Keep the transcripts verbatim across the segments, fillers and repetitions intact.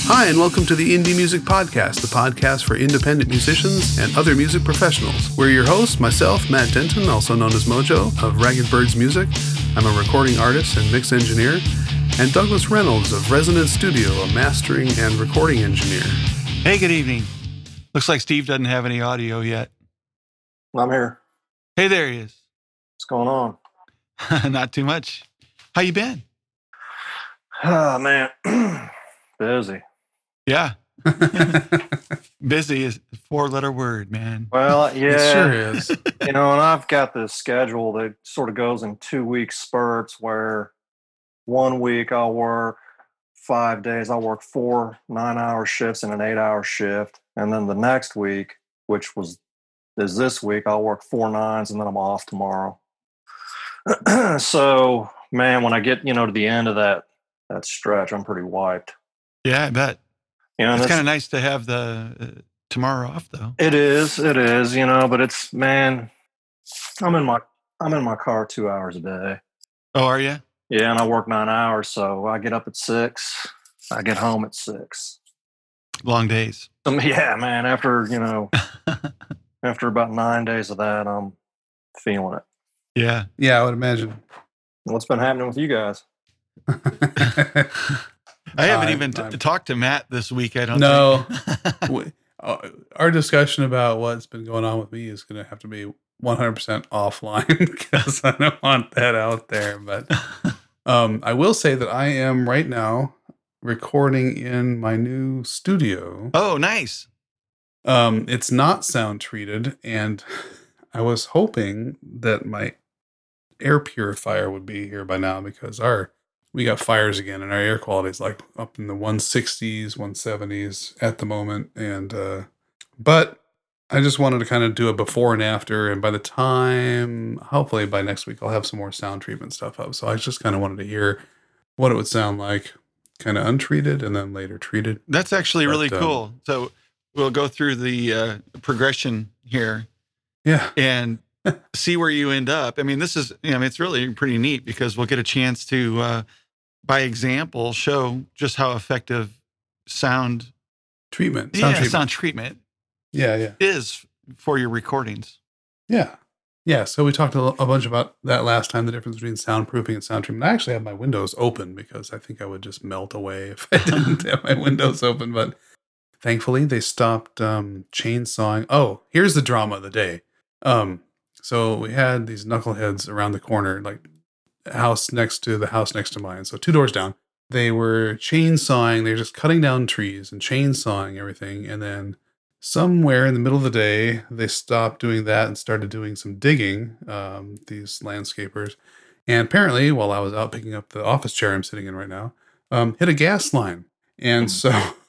Hi, and welcome to the Indie Music Podcast, the podcast for independent musicians and other music professionals. We're your hosts, myself, Matt Denton, also known as Mojo, of Ragged Birds Music. I'm a recording artist and mix engineer. And Douglas Reynolds of Resonance Studio, a mastering and recording engineer. Hey, good evening. Looks like Steve doesn't have any audio yet. I'm here. Hey, there he is. What's going on? Not too much. How you been? Oh, man. Busy. Yeah. Busy is a four-letter word, man. Well, yeah. It sure is. You know, and I've got this schedule that sort of goes in two-week spurts where one week I'll work five days. I'll work four nine-hour shifts and an eight-hour shift. And then the next week, which was is this week, I'll work four nines and then I'm off tomorrow. So, man, when I get, you know, to the end of that that stretch, I'm pretty wiped. Yeah, I bet. You know, it's kind of nice to have the uh, tomorrow off, though. It is, it is, you know, but it's, man, I'm in my I'm in my car two hours a day. Oh, are you? Yeah, and I work nine hours, so I get up at six. I get home at six. Long days. Um, yeah, man. After you know, after about nine days of that, I'm feeling it. Yeah, yeah, I would imagine. What's been happening with you guys? I haven't I, even t- talked to Matt this week. I don't no. think. we, uh, our discussion about what's been going on with me is going to have to be one hundred percent offline because I don't want that out there. But um, I will say that I am right now recording in my new studio. Oh, nice. Um, it's not sound treated, and I was hoping that my air purifier would be here by now because our we got fires again, and our air quality is like up in the one sixties, one seventies at the moment. And uh, but I just wanted to kind of do a before and after, and by the time, hopefully by next week, I'll have some more sound treatment stuff up. So I just kind of wanted to hear what it would sound like, kind of untreated and then later treated. That's actually but, really um, cool. So we'll go through the uh, progression here. Yeah. And see where you end up. I mean, this is, you know, it's really pretty neat because we'll get a chance to, uh, by example, show just how effective sound Treatment. Sound yeah, treatment. sound treatment Yeah, yeah. is for your recordings. Yeah. Yeah. So we talked a, a bunch about that last time, the difference between soundproofing and sound treatment. I actually have my windows open because I think I would just melt away if I didn't have my windows open. But thankfully, they stopped um, chainsawing. Oh, here's the drama of the day. Um, so we had these knuckleheads around the corner, like house next to the house next to mine. So two doors down. They were chainsawing. They were just cutting down trees and chainsawing everything. And then somewhere in the middle of the day, they stopped doing that and started doing some digging, um, these landscapers. And apparently, while I was out picking up the office chair I'm sitting in right now, um, hit a gas line. And so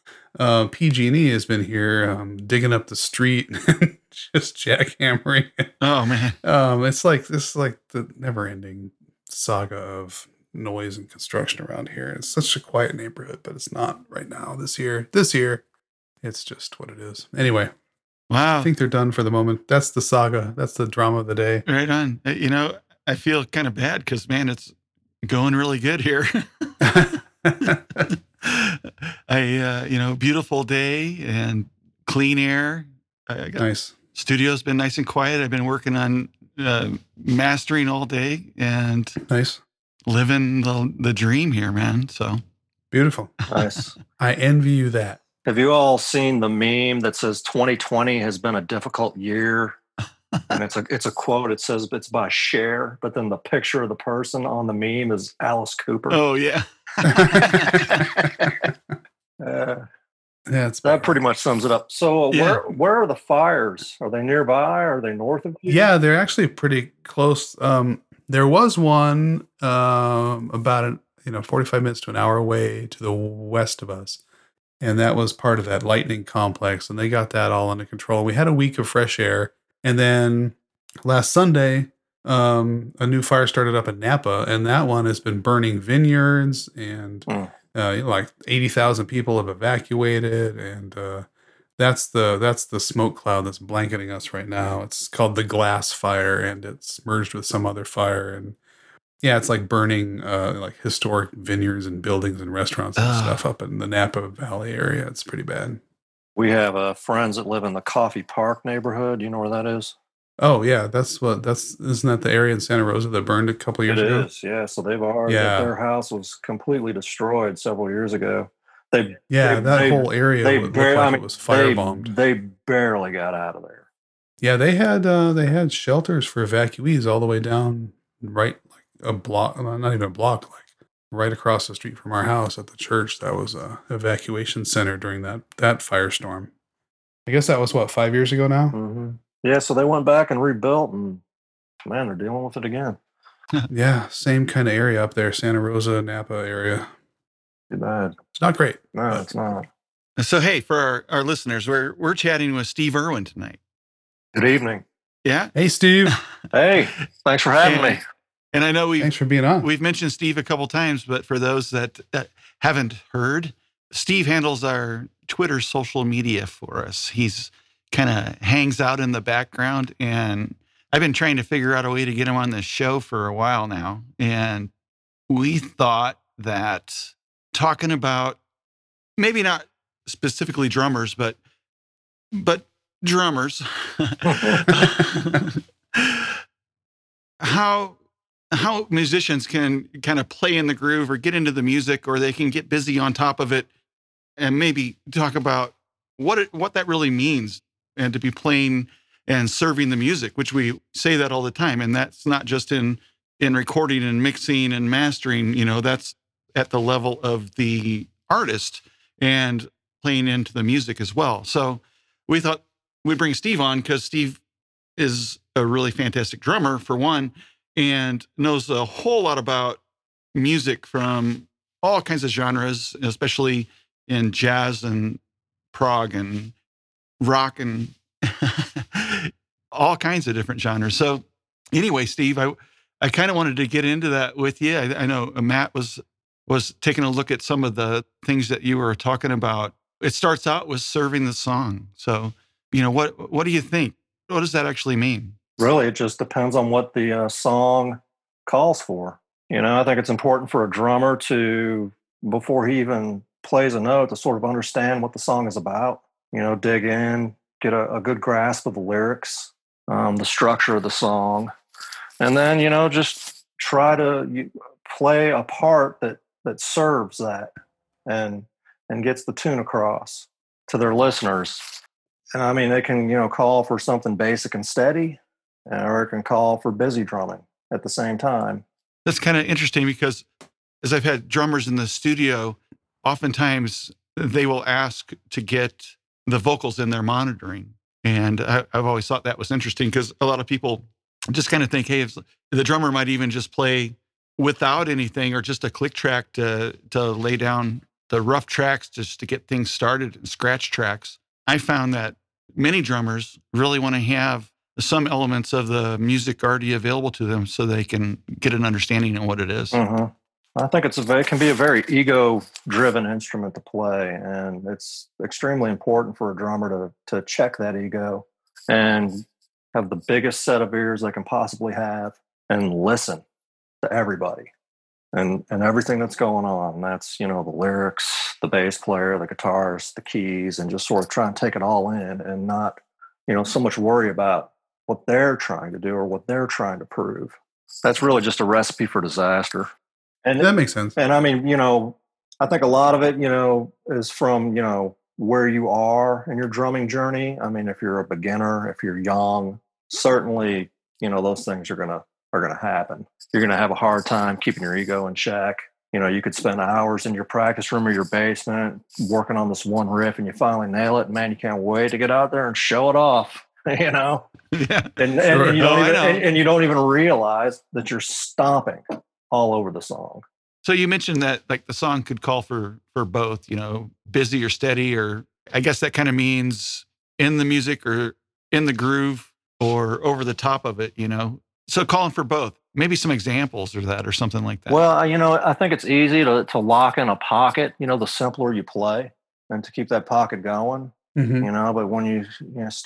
uh, P G and E has been here um, digging up the street and just jackhammering it. Oh, man. Um, it's like, this is like the never-ending saga of noise and construction around here. It's such a quiet neighborhood, but it's not right now this year. This year, it's just what it is. Anyway, Wow. I think they're done for the moment. That's the saga. That's the drama of the day. Right on. Uh, You know, I feel kind of bad because, man, it's going really good here. I, uh, you know, beautiful day and clean air. I got, Nice. Studio's been nice and quiet. I've been working on uh, mastering all day and Nice. living the, the dream here, man. So Beautiful. Nice. I envy you that. Have you all seen the meme that says twenty twenty has been a difficult year? And it's a it's a quote. It says it's by Cher, but then the picture of the person on the meme is Alice Cooper. oh yeah. Uh, That's that pretty much sums it up. So uh, Yeah. where where are the fires? Are they nearby? Are they north of you? Yeah, they're actually pretty close. Um, there was one um, about a, you know forty-five minutes to an hour away to the west of us, and that was part of that lightning complex, and they got that all under control. We had a week of fresh air, and then last Sunday, um, a new fire started up in Napa, and that one has been burning vineyards, and Mm. uh, you know, like eighty thousand people have evacuated, and uh, that's the that's the smoke cloud that's blanketing us right now. It's called the Glass Fire, and it's merged with some other fire, and Yeah, it's like burning uh, like historic vineyards and buildings and restaurants and Ugh. stuff up in the Napa Valley area. It's pretty bad. We have uh, friends that live in the Coffee Park neighborhood. Do you know where that is? Oh yeah, that's what that's isn't that the area in Santa Rosa that burned a couple years It ago? is, yeah. So they've already Yeah. their house was completely destroyed several years ago. They Yeah, they, that they, whole area they looked barely, like I mean, it was they, firebombed. they barely got out of there. Yeah, they had uh, they had shelters for evacuees all the way down right like a block, well, not even a block, like right across the street from our house at the church. That was a evacuation center during that that firestorm. I guess that was what five years ago now. hmm Yeah, so they went back and rebuilt, and man, they're dealing with it again. Yeah, same kind of area up there, Santa Rosa, Napa area. Too bad. It's not great. No, but- it's not. So, hey, for our, our listeners, we're we're chatting with Steve Irwin tonight. Good evening. Yeah. Hey, Steve. Hey, thanks for having And- me. And I know we Thanks for being on. We've mentioned Steve a couple times, but for those that uh, haven't heard, Steve handles our Twitter social media for us. He's kind of hangs out in the background, and I've been trying to figure out a way to get him on this show for a while now. And we thought that talking about maybe not specifically drummers, but but drummers, how how musicians can kind of play in the groove or get into the music, or they can get busy on top of it, and maybe talk about what it, what that really means, and to be playing and serving the music, which we say that all the time, and that's not just in in recording and mixing and mastering. You know, that's at the level of the artist and playing into the music as well. So we thought we'd bring Steve on because Steve is a really fantastic drummer, for one, and knows a whole lot about music from all kinds of genres, especially in jazz and prog and rock and all kinds of different genres. So anyway, Steve, I I kind of wanted to get into that with you. I, I know Matt was was taking a look at some of the things that you were talking about. It starts out with serving the song. So, you know, what what do you think? What does that actually mean? Really, it just depends on what the uh, song calls for. You know, I think it's important for a drummer to, before he even plays a note, to sort of understand what the song is about. You know, dig in, get a, a good grasp of the lyrics, um, the structure of the song, and then, you know, just try to you, play a part that that serves that and and gets the tune across to their listeners. And I mean, they can, you know, call for something basic and steady, or it can call for busy drumming at the same time. That's kind of interesting because as I've had drummers in the studio, oftentimes they will ask to get the vocals in their monitoring. And I, I've always thought that was interesting because a lot of people just kind of think, hey, if the drummer might even just play without anything or just a click track to to lay down the rough tracks just to get things started and scratch tracks. I found that many drummers really want to have some elements of the music already available to them so they can get an understanding of what it is. Mm-hmm. I think it's a very, it can be a very ego-driven instrument to play, and it's extremely important for a drummer to to check that ego and have the biggest set of ears they can possibly have and listen to everybody and and everything that's going on. And that's, you know, the lyrics, the bass player, the guitars, the keys, and just sort of try and take it all in and not, you know, so much worry about what they're trying to do or what they're trying to prove. That's really just a recipe for disaster. And That makes sense. and I mean, you know, I think a lot of it, you know, is from, you know, where you are in your drumming journey. I mean, if you're a beginner, if you're young, certainly, you know, those things are gonna are gonna happen. You're gonna have a hard time keeping your ego in check. You know, you could spend hours in your practice room or your basement working on this one riff, and you finally nail it. And man, you can't wait to get out there and show it off. You know, Yeah. and, and, Sure. and you Oh, don't I even, know. and, and you don't even realize that you're stomping all over the song. So you mentioned that like the song could call for for both, you know, busy or steady, or I guess that kind of means in the music or in the groove or over the top of it, you know. So calling for both. Maybe some examples of that or something like that. Well, you know, I think it's easy to to lock in a pocket. You know, the simpler you play, and to keep that pocket going. Mhm. You know, but when you you know, start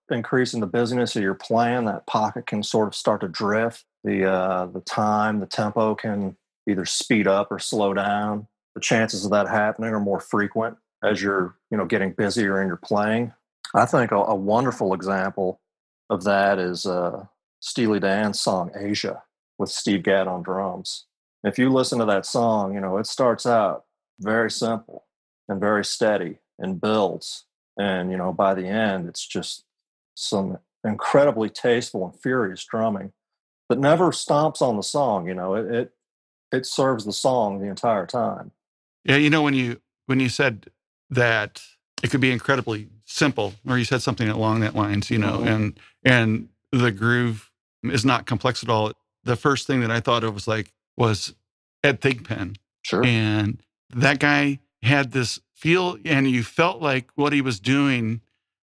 increasing the busyness of your playing, that pocket can sort of start to drift. The uh, the time, the tempo can either speed up or slow down. The chances of that happening are more frequent as you're, you know, getting busier in your playing. I think a, a wonderful example of that is uh, Steely Dan's song "Asia" with Steve Gadd on drums. If you listen to that song, you know, it starts out very simple and very steady and builds. And, you know, by the end, it's just some incredibly tasteful and furious drumming that never stomps on the song. You know, it, it, it serves the song the entire time. Yeah, you know, when you when you said that it could be incredibly simple, or you said something along that lines, you know, mm-hmm. and and the groove is not complex at all. The first thing that I thought of was like was Ed Thigpen. Sure. And that guy had this feel, and you felt like what he was doing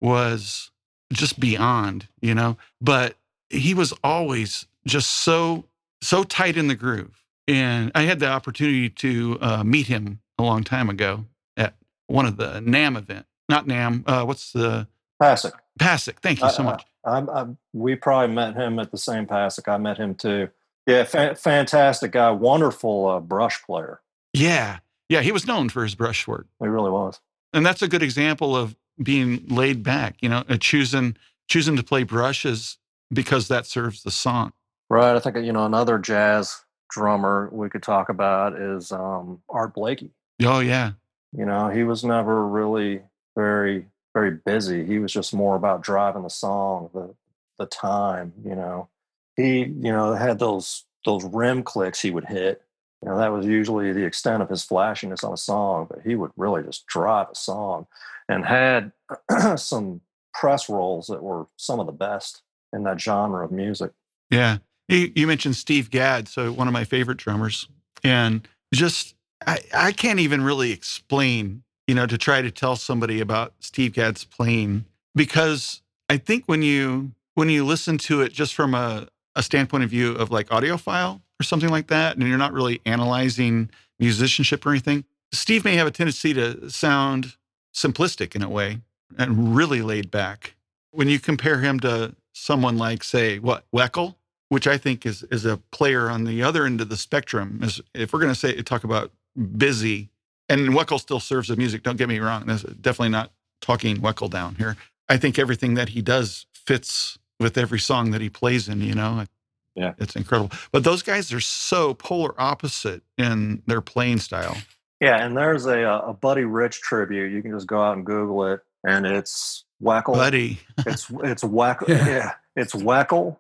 was just beyond, you know, but he was always just so, so tight in the groove. And I had the opportunity to uh, meet him a long time ago at one of the NAMM event, not NAMM. Uh, what's the PASIC? PASIC. Thank you so much. I, I, I, we probably met him at the same PASIC. I met him too. Yeah. Fa- fantastic guy. Wonderful uh, brush player. Yeah. Yeah. He was known for his brush work. He really was. And that's a good example of being laid back, you know, uh, choosing, choosing to play brushes because that serves the song. Right. I think, you know, another jazz drummer we could talk about is um, Art Blakey. Oh, yeah. You know, he was never really very, very busy. He was just more about driving the song, the the time, you know. He, you know, had those those rim clicks he would hit. You know, that was usually the extent of his flashiness on a song, but he would really just drive a song and had some press rolls that were some of the best in that genre of music. Yeah. You, you mentioned Steve Gadd, so one of my favorite drummers. And just, I, I can't even really explain, you know, to try to tell somebody about Steve Gadd's playing, because I think when you when you listen to it just from a, a standpoint of view of like audiophile or something like that, and you're not really analyzing musicianship or anything, Steve may have a tendency to sound simplistic in a way and really laid back. When you compare him to someone like, say, what, Weckl, which I think is is a player on the other end of the spectrum. Is, if we're going to say talk about busy, and Weckl still serves the music, don't get me wrong, that's definitely not talking Weckl down here. I think everything that he does fits with every song that he plays in, you know? Yeah. It's incredible. But those guys are so polar opposite in their playing style. Yeah, and there's a, a Buddy Rich tribute. You can just go out and Google it, and it's Weckl. Buddy. it's it's Weckl. Yeah. yeah, it's Weckl.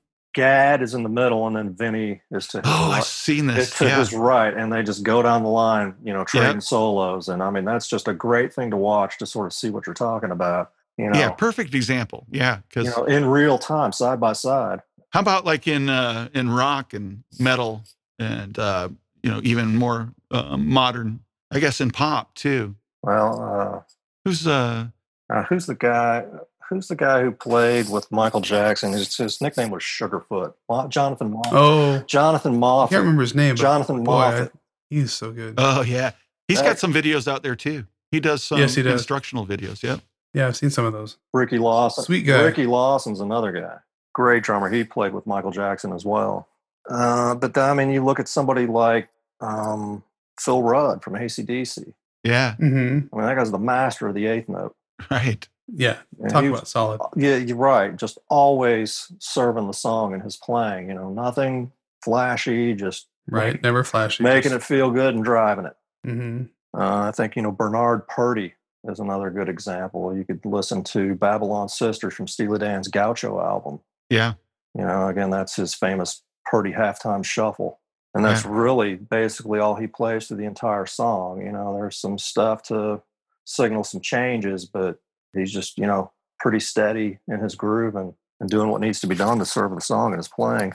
Gadd is in the middle, and then Vinny is to his oh, right. I've seen this. To yeah. his right, and they just go down the line, you know, trading yep. solos. And I mean, that's just a great thing to watch to sort of see what you're talking about. You know, yeah, perfect example. Yeah, because you know, in real time, side by side. How about like in uh, in rock and metal, and uh, you know, even more uh, modern? I guess in pop too. Well, uh, who's uh, uh, who's the guy? Who's the guy who played with Michael Jackson? His, his nickname was Sugarfoot. Jonathan Moffat. Oh, Jonathan Moffat. I can't remember his name. But Jonathan boy, Moffat. I, he's so good. Oh yeah, he's that, got some videos out there too. He does some yes, he does. instructional videos. Yep. Yeah, I've seen some of those. Ricky Lawson. Sweet guy. Ricky Lawson's another guy. Great drummer. He played with Michael Jackson as well. Uh, but I mean, you look at somebody like um, Phil Rudd from A C D C. Yeah. Mm-hmm. I mean, that guy's the master of the eighth note. Right. Yeah. And Talk was, about solid. Yeah, you're right. Just always serving the song in his playing. You know, nothing flashy. Just right. Making, Never flashy. Making just... it feel good and driving it. Mm-hmm. Uh, I think, you know, Bernard Purdie is another good example. You could listen to Babylon Sisters from Steely Dan's Gaucho album. Yeah. You know, again, that's his famous Purdie halftime shuffle. And that's yeah. really basically all he plays through the entire song. You know, there's some stuff to signal some changes, but he's just, you know, pretty steady in his groove and, and doing what needs to be done to serve the song and his playing.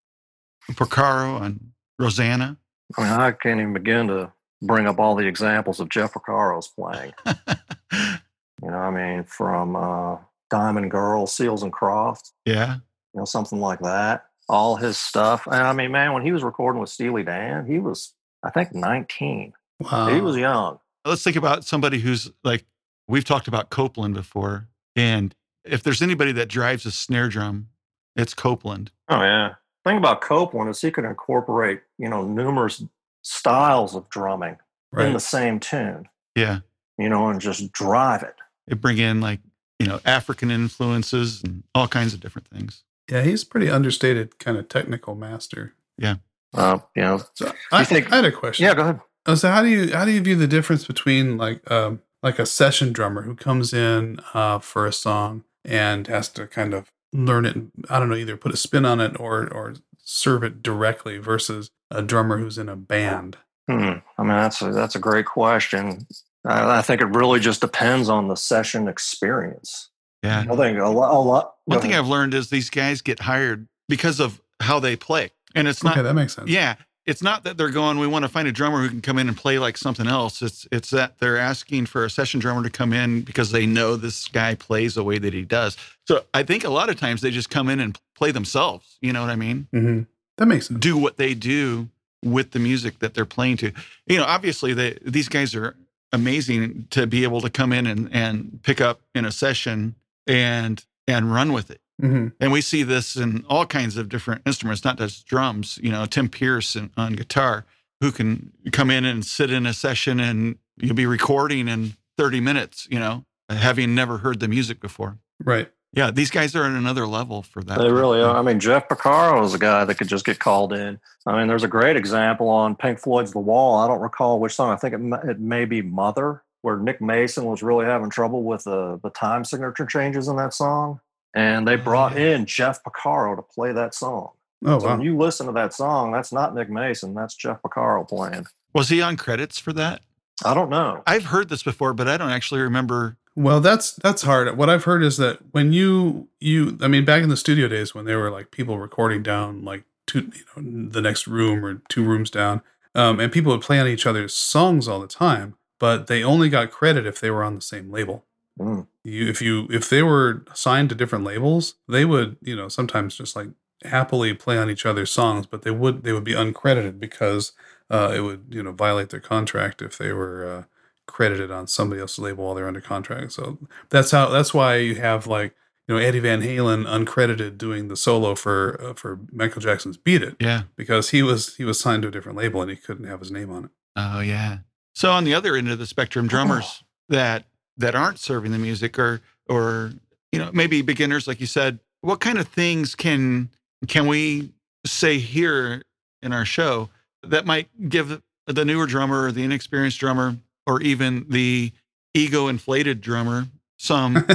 Porcaro and Rosanna. I mean, I can't even begin to bring up all the examples of Jeff Porcaro's playing. You know, I mean, from uh, Diamond Girl, Seals and Crofts. Yeah. You know, something like that. All his stuff. And I mean, man, when he was recording with Steely Dan, he was, I think, nineteen. Wow. He was young. Let's think about somebody who's like, we've talked about Copeland before, and if there's anybody that drives a snare drum, it's Copeland. Oh yeah. Thing about Copeland is he could incorporate, you know, numerous styles of drumming Right. in the same tune, Yeah. you know, and just drive it. It bring in like, you know, African influences and all kinds of different things. Yeah, he's pretty understated kind of technical master. Yeah. Uh, you know, So I, think- I had a question. yeah, go ahead. Oh, so how do you how do you view the difference between like um like a session drummer who comes in uh for a song and has to kind of learn it, I don't know, either put a spin on it or or serve it directly versus a drummer who's in a band? Hmm. I mean, that's a, that's a great question. I, I think it really just depends on the session experience. Yeah. I think a lot. A lot One go thing ahead. I've learned is these guys get hired because of how they play. And it's not, Okay, that makes sense. yeah, it's not that they're going, we want to find a drummer who can come in and play like something else. It's it's that they're asking for a session drummer to come in because they know this guy plays the way that he does. So I think a lot of times they just come in and play themselves. You know what I mean? Mm-hmm. That makes sense. Do what they do with the music that they're playing to. You know, obviously they, these guys are amazing to be able to come in and, and pick up in a session and and run with it. Mm-hmm. And we see this in all kinds of different instruments, not just drums. You know, Tim Pierce in, on guitar, who can come in and sit in a session and you'll be recording in thirty minutes, you know, having never heard the music before. Right. Yeah, these guys are at another level for that. They really are. I mean, Jeff Porcaro is a guy that could just get called in. I mean, there's a great example on Pink Floyd's The Wall. I don't recall which song. I think it, m- it may be Mother, where Nick Mason was really having trouble with the, the time signature changes in that song. And they brought yeah. in Jeff Porcaro to play that song. Oh, So wow. when you listen to that song, that's not Nick Mason. That's Jeff Porcaro playing. Was he on credits for that? I don't know. I've heard this before, but I don't actually remember. Well, that's that's hard. What I've heard is that when you you I mean, back in the studio days when there were like people recording down like two, you know, the next room or two rooms down, um, and people would play on each other's songs all the time, but they only got credit if they were on the same label. Mm. You if you if they were signed to different labels, they would, you know, sometimes just like happily play on each other's songs, but they would they would be uncredited because uh, it would, you know, violate their contract if they were uh, credited on somebody else's label while they're under contract. So that's how that's why you have like, you know, Eddie Van Halen uncredited doing the solo for uh, for Michael Jackson's "Beat It" Yeah. because he was he was signed to a different label and he couldn't have his name on it. Oh, yeah. So on the other end of the spectrum, drummers that that aren't serving the music or or you know maybe beginners, like you said, what kind of things can can we say here in our show that might give the newer drummer or the inexperienced drummer or even the ego inflated drummer some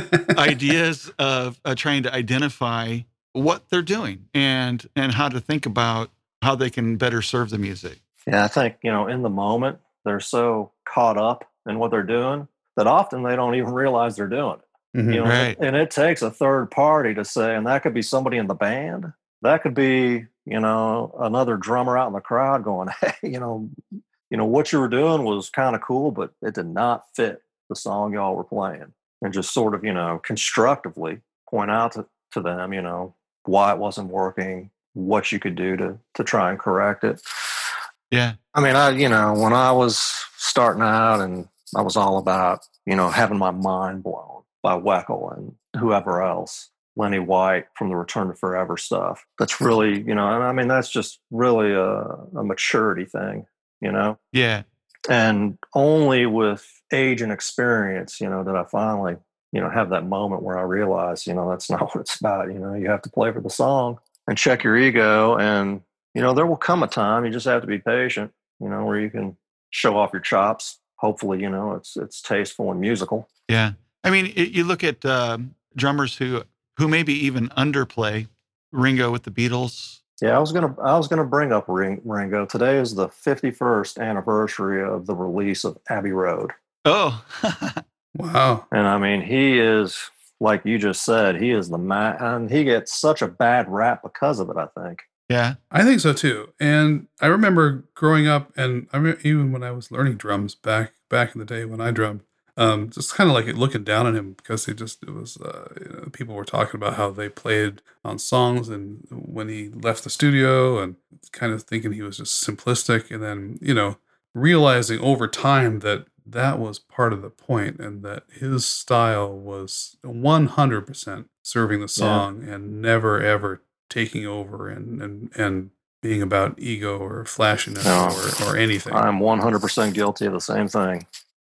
ideas of uh, trying to identify what they're doing and and how to think about how they can better serve the music? Yeah, I think, you know, in the moment, they're so caught up in what they're doing that often they don't even realize they're doing it. Mhm. You know, Right. and it takes a third party to say, and that could be somebody in the band. That could be, you know, another drummer out in the crowd going, hey, you know, you know, what you were doing was kind of cool, but it did not fit the song y'all were playing. And just sort of, you know, constructively point out to, to them, you know, why it wasn't working, what you could do to to try and correct it. Yeah. I mean, I, you know, when I was starting out and I was all about, you know, having my mind blown by Weckl and whoever else, Lenny White from the Return to Forever stuff. That's really, you know, and I mean, that's just really a, a maturity thing, you know? Yeah. And only with age and experience, you know, did I finally, you know, have that moment where I realized, you know, that's not what it's about. You know, you have to play for the song and check your ego. And, you know, there will come a time, you just have to be patient, you know, where you can show off your chops. Hopefully, you know, it's it's tasteful and musical. Yeah. I mean, it, you look at um, drummers who who maybe even underplay. Ringo with the Beatles. Yeah, I was gonna I was gonna bring up Ring, Ringo. Today is the fifty-first anniversary of the release of Abbey Road, Oh, Wow. and I mean, he is, like you just said, he is the man, and he gets such a bad rap because of it. I think. yeah. I think so too. And I remember growing up, and I remember even when I was learning drums back back in the day when I drummed, um, just kind of like looking down on him because he just it was uh, you know, people were talking about how they played on songs, and when he left the studio, and kind of thinking he was just simplistic, and then you know realizing over time that that was part of the point, and that his style was one hundred percent serving the Yeah. song and never ever taking over and and and being about ego or flashiness No, or or anything. I'm one hundred percent guilty of the same thing.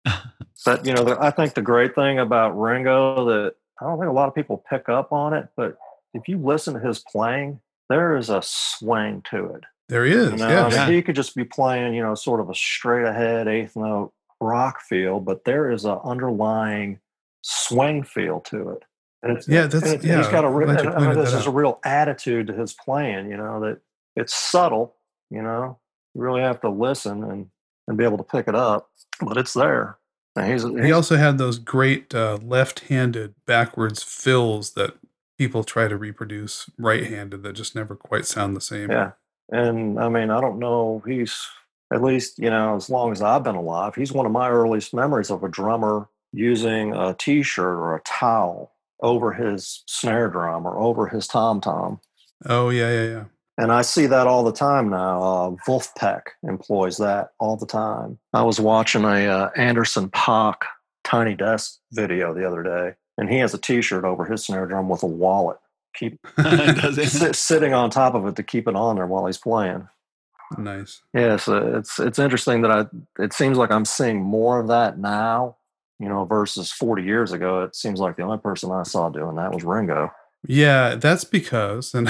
But, you know, the, I think the great thing about Ringo that I don't think a lot of people pick up on it, but if you listen to his playing, there is a swing to it. There is, You know, yeah. I mean, Yeah. he could just be playing, you know, sort of a straight ahead eighth note rock feel, but there is an underlying swing feel to it. And it's, Yeah, that's and it's, yeah. he's got a, I'm re- glad you I mean, pointed this that is a out. real attitude to his playing, you know, that it's subtle, you know, you really have to listen and, and be able to pick it up, but it's there. And he's, He he's also had those great uh, left-handed backwards fills that people try to reproduce right-handed that just never quite sound the same. yeah. And I mean, I don't know, he's at least, you know, as long as I've been alive, he's one of my earliest memories of a drummer using a t-shirt or a towel over his snare drum or over his tom tom. Oh yeah, yeah, yeah. And I see that all the time now. Uh, Wolfpack employs that all the time. I was watching a uh, Anderson Paak Tiny Desk video the other day, and he has a T-shirt over his snare drum with a wallet, keep Does it? sit, sitting on top of it to keep it on there while he's playing. Nice. Yeah, so it's it's interesting that I. It seems like I'm seeing more of that now, you know, versus forty years ago. It seems like the only person I saw doing that was Ringo. Yeah, that's because, and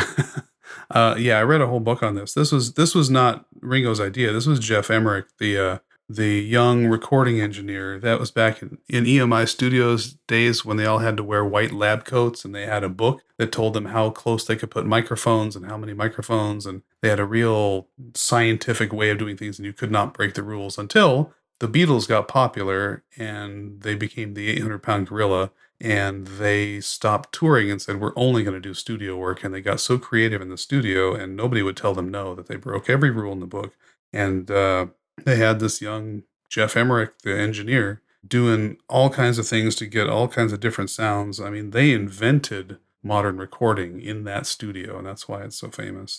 uh, yeah, I read a whole book on this. This was this was not Ringo's idea. This was Jeff Emmerich, the uh, the young recording engineer. That was back in, in E M I Studios days when they all had to wear white lab coats, and they had a book that told them how close they could put microphones and how many microphones, and they had a real scientific way of doing things, and you could not break the rules until the Beatles got popular and they became the eight hundred pound gorilla, and they stopped touring and said, we're only going to do studio work. And they got so creative in the studio, and nobody would tell them no, that they broke every rule in the book. And uh, they had this young Jeff Emmerich, the engineer, doing all kinds of things to get all kinds of different sounds. I mean, they invented modern recording in that studio, and that's why it's so famous.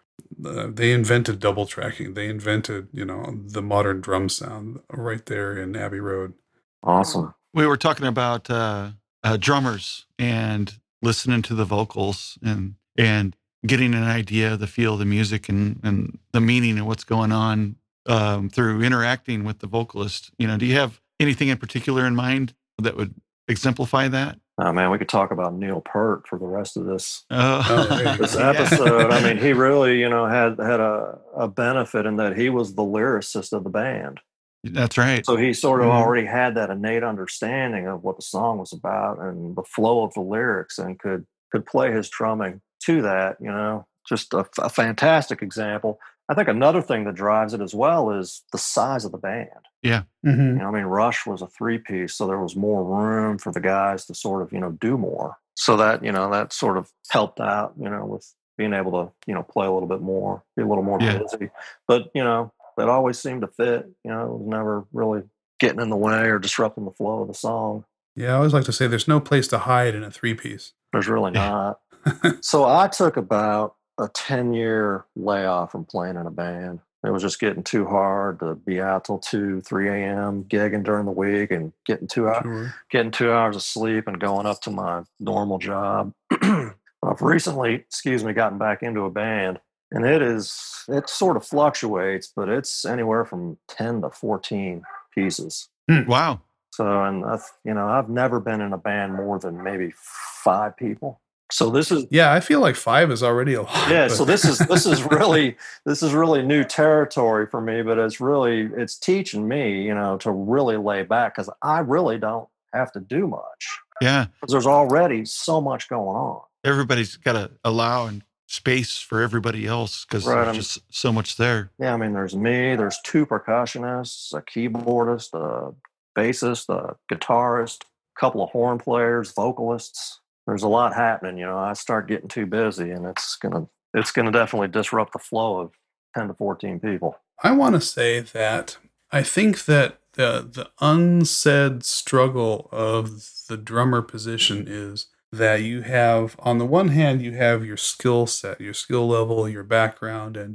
Uh, they invented double tracking. They invented, you know, the modern drum sound right there in Abbey Road. Awesome. We were talking about uh, uh, drummers and listening to the vocals and and getting an idea of the feel of the music and, and the meaning of what's going on um, through interacting with the vocalist. You know, do you have anything in particular in mind that would exemplify that? Oh man, we could talk about Neil Peart for the rest of this Uh, Oh, there you this go. episode. I mean, he really, you know, had had a, a benefit in that he was the lyricist of the band. That's right. So he sort of Mhm. already had that innate understanding of what the song was about and the flow of the lyrics, and could could play his drumming to that. You know, just a, a fantastic example. I think another thing that drives it as well is the size of the band. Mhm. You know, I mean, Rush was a three piece, so there was more room for the guys to sort of, you know, do more. So that, you know, that sort of helped out, you know, with being able to, you know, play a little bit more, be a little more Yeah. busy. But, you know, that always seemed to fit. You know, it was never really getting in the way or disrupting the flow of the song. Yeah, I always like to say there's no place to hide in a three piece. There's really Yeah. not. So I took about a ten year layoff from playing in a band. It was just getting too hard to be out till two, three a.m. gigging during the week and getting two hours, Sure. getting two hours of sleep and going up to my normal job. I've recently, excuse me, gotten back into a band, and it is it sort of fluctuates, but it's anywhere from ten to fourteen pieces. Wow. So, and I've, you know, I've never been in a band more than maybe five people. So this is Yeah, I feel like five is already a lot. yeah. but- So this is this is really this is really new territory for me, but it's really it's teaching me, you know, to really lay back because I really don't have to do much Yeah. because there's already so much going on. Everybody's got to allow and space for everybody else because Right, there's I'm- just so much there. Yeah, I mean, there's me, there's two percussionists, a keyboardist, a bassist, a guitarist, a couple of horn players, vocalists. There's a lot happening, you know. I start getting too busy, and it's gonna it's gonna definitely disrupt the flow of ten to fourteen people. I want to say that I think that the the unsaid struggle of the drummer position is that you have, on the one hand, you have your skill set, your skill level, your background, and your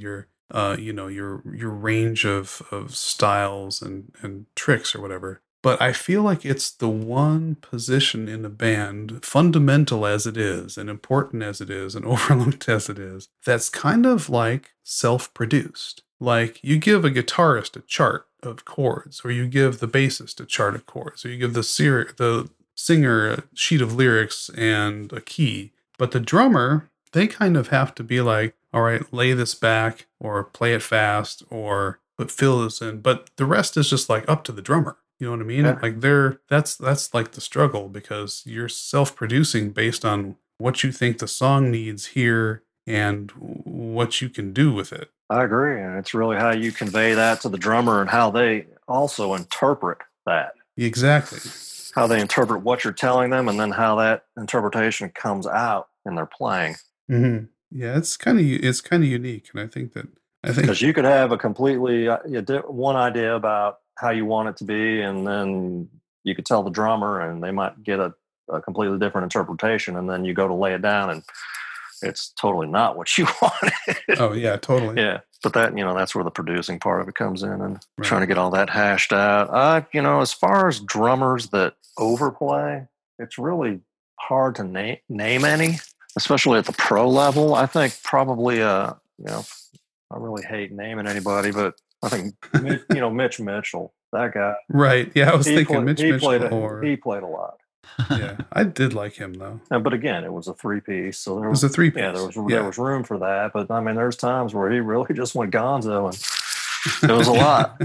uh, you know, your your range of of styles and and tricks or whatever. But I feel like it's the one position in the band, fundamental as it is, and important as it is, and overlooked as it is, that's kind of like self-produced. Like you give a guitarist a chart of chords, or you give the bassist a chart of chords, or you give the ser- the singer a sheet of lyrics and a key. But the drummer, they kind of have to be like, all right, lay this back, or play it fast, or put fill this in. But the rest is just like up to the drummer. You know what I mean? Yeah. Like they're that's that's like the struggle, because you're self-producing based on what you think the song needs here and what you can do with it. I agree. And it's really how you convey that to the drummer and how they also interpret that, Exactly. how they interpret what you're telling them, and then how that interpretation comes out in their playing. hmm Yeah, it's kind of it's kind of unique, and I think that I think Because you could have a completely uh, you di- one idea about how you want it to be, and then you could tell the drummer, and they might get a, a completely different interpretation, and then you go to lay it down, and it's totally not what you wanted. oh yeah, totally. Yeah, but that you know that's where the producing part of it comes in, and Right. trying to get all that hashed out. Uh, you know, as far as drummers that overplay, it's really hard to name name any, especially at the pro level. I think probably uh, you know, I really hate naming anybody, but I think Mi- you know Mitch Mitchell, that guy. Right. Yeah, I was He, thinking play, Mitch he Mitchell played a, or he played a lot. yeah, I did like him though. Uh, But again, it was a three piece, so there It was a three piece. yeah, there was yeah. there was room for that. But I mean, there's times where he really just went gonzo, and it was a lot.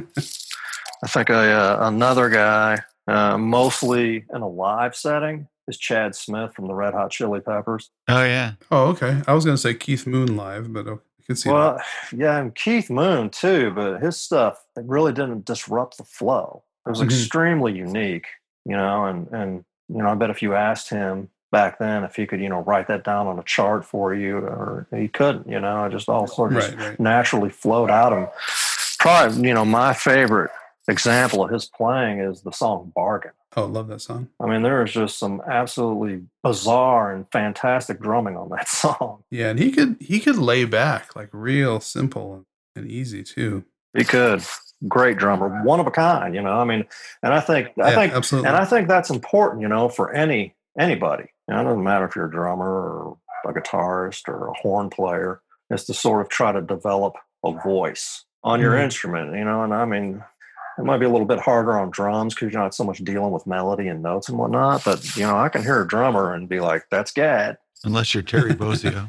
I think a, uh, another guy, uh, mostly in a live setting, is Chad Smith from the Red Hot Chili Peppers. Oh yeah. Oh, okay. I was going to say Keith Moon live, but okay, I can see Well, that. yeah, and Keith Moon too, but his stuff it really didn't disrupt the flow. It was Mhm. extremely unique, you know, and and you know, I bet if you asked him back then if he could, you know, write that down on a chart for you, or he couldn't, you know, it just all sort of Right, just right. naturally flowed out of him. Probably, you know, my favorite example of his playing is the song Bargain. Oh, love that song. I mean, there is just some absolutely bizarre and fantastic drumming on that song. Yeah, and he could he could lay back like real simple and easy too. He could. Great drummer, one of a kind, you know. I mean, and I think I Yeah, think absolutely. and I think that's important, you know, for any anybody. You know, it doesn't matter if you're a drummer or a guitarist or a horn player, is to sort of try to develop a voice on your Mhm. instrument, you know. And I mean, it might be a little bit harder on drums because you're not so much dealing with melody and notes and whatnot. But you know, I can hear a drummer and be like, "That's Gad." Unless you're Terry Bozzio.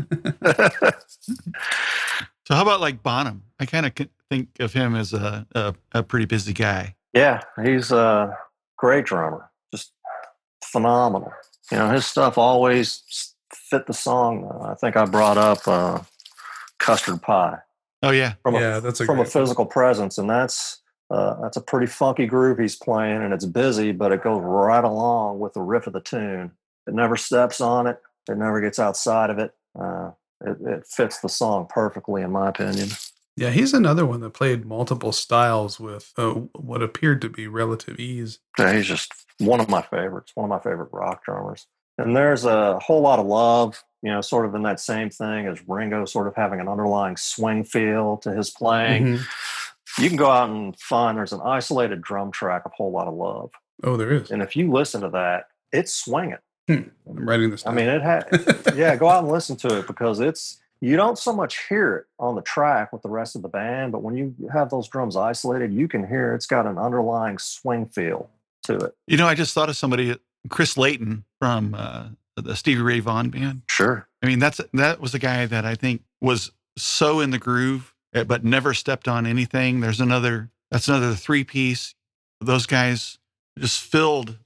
So how about like Bonham? I kind of think of him as a, a, a pretty busy guy. Yeah, he's a great drummer, just phenomenal. You know, his stuff always fit the song. I think I brought up uh, Custard Pie Oh yeah. from Yeah, a that's a from a great song. physical presence, and that's uh, that's a pretty funky groove he's playing, and it's busy, but it goes right along with the riff of the tune. It never steps on it. It never gets outside of it. Uh, it, it fits the song perfectly, in my opinion. Yeah, he's another one that played multiple styles with uh, what appeared to be relative ease. Yeah, he's just one of my favorites, one of my favorite rock drummers. And there's a whole lot of love, you know, sort of in that same thing as Ringo sort of having an underlying swing feel to his playing. Mhm. You can go out and find there's an isolated drum track of Whole Lot of Love. Oh, there is. And if you listen to that, it's swinging. Hmm. I'm writing this I down. mean, it had, yeah, go out and listen to it because it's, you don't so much hear it on the track with the rest of the band, but when you have those drums isolated, you can hear it's got an underlying swing feel to it. You know, I just thought of somebody, Chris Layton from uh, the Stevie Ray Vaughan band. Sure. I mean, that's that was a guy that I think was so in the groove, eh, but never stepped on anything. There's another, that's another three piece. Those guys just filled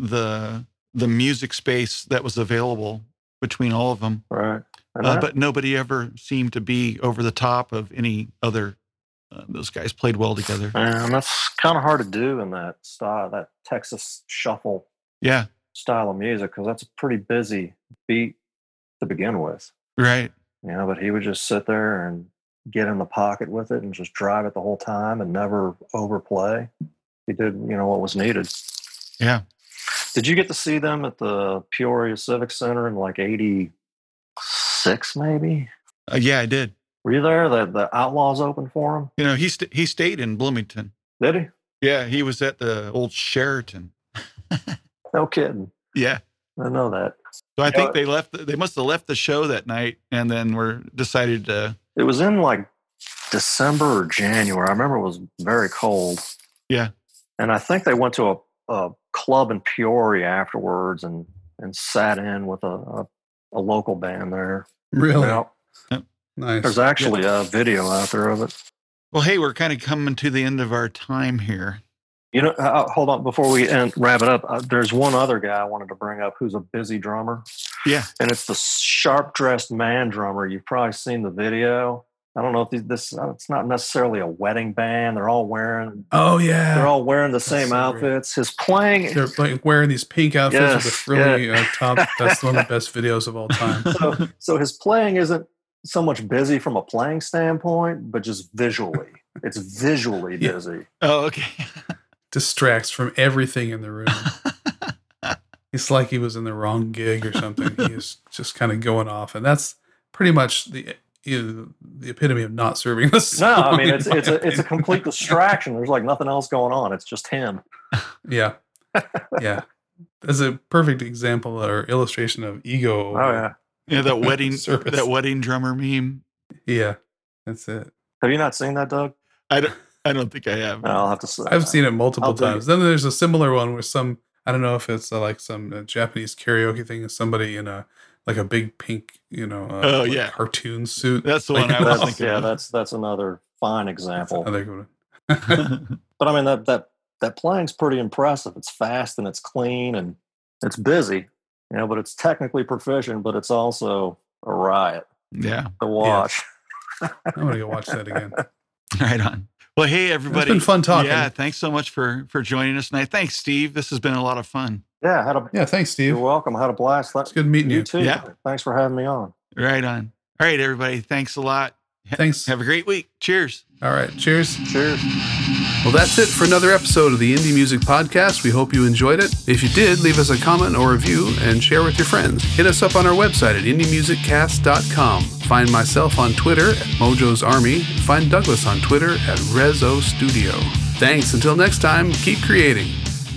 the the music space that was available between all of them. Right. And Uh, that- but nobody ever seemed to be over the top of any other. Uh, those guys played well together. And that's kind of hard to do in that style, that Texas shuffle Yeah, style of music, because that's a pretty busy beat to begin with. right. You know, but he would just sit there and get in the pocket with it and just drive it the whole time and never overplay. He did, you know, what was needed. Yeah. Did you get to see them at the Peoria Civic Center in like eighty-six, maybe? Uh, yeah, I did. Were you there? The the Outlaws opened for him. You know, he st- he stayed in Bloomington. Did he? Yeah, he was at the old Sheraton. No kidding. Yeah. I know that. So I You think know, they left. They must have left the show that night, and then were decided to. It was in like December or January. I remember it was very cold. Yeah. And I think they went to a, a club in Peoria afterwards and and sat in with a a, a local band there. Really? Well, Nice. there's actually a video out there of it. Well, hey, we're kind of coming to the end of our time here. You know, uh, hold on before we end, wrap it up. Uh, there's one other guy I wanted to bring up who's a busy drummer, Yeah. and it's the sharp dressed man drummer. You've probably seen the video. I don't know if these, this uh, it's not necessarily a wedding band. They're all wearing Oh yeah. they're all wearing the same so great. outfits. His playing They're like wearing these pink outfits with the Yes, frilly yeah. uh, top. That's one of the best videos of all time. so so his playing isn't so much busy from a playing standpoint, but just visually. It's visually Yeah. busy. Oh, okay. Distracts from everything in the room. It's like he was in the wrong gig or something. He is just kind of going off, and that's pretty much the you know, the epitome of not serving the No, song. I mean in it's my it's a it's a opinion. complete distraction. There's like nothing else going on. It's just him. Yeah, yeah. That's a perfect example or illustration of ego. Oh yeah. Yeah, that wedding Service. that wedding drummer meme. Yeah, that's it. Have you not seen that, Doug? I don't. I don't think I have. No, I'll have to say. I've seen it multiple I'll dig times. Then there's a similar one where some I don't know if it's uh, like some uh, Japanese karaoke thing. Is somebody in a like a big pink, you know, uh, Oh, like yeah. cartoon suit. That's the Like, one I was That's, thinking. yeah, of. that's that's another fine That's example. another good one. But I mean that that that playing's pretty impressive. It's fast and it's clean and it's busy, you know, but it's technically proficient, but it's also a riot Yeah. to watch. I'm gonna go watch that again. Right on. Well, hey everybody. been fun talking. Yeah, thanks so much for for joining us tonight. Thanks, Steve. This has been a lot of fun. Yeah, had a Yeah, thanks, Steve. you're welcome. I had a blast. It's good meeting You you. too. Yeah. Thanks for having me on. Right on. All right, everybody. Thanks a lot. Ha- Thanks. Have a great week. Cheers. All right, cheers. Cheers. Well, that's it for another episode of the Indie Music Podcast. We hope you enjoyed it. If you did, leave us a comment or review and share with your friends. Hit us up on our website at indie music cast dot com. Find myself on Twitter at Mojo's Army. Find Douglas on Twitter at Rezo Studio. Thanks. Until next time, keep creating.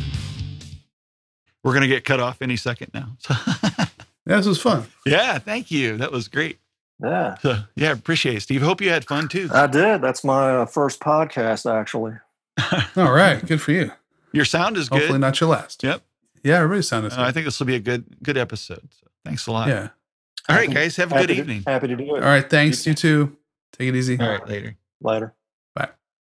We're gonna get cut off any second now. So Yeah, this was fun. yeah, thank you. That was great. Yeah, So, yeah, appreciate it, Steve. Hope you had fun too. I did. That's my uh, first podcast, actually. All right, good for you. Your sound is Hopefully good. not your last. Yep. Yeah, everybody's sounded Uh, I think this will be a good good episode. So thanks a lot. Yeah. All right, Happy- guys. Have a happy good to- evening. Happy to do it. All right, thanks. You too. Take it easy. All right, later. Later.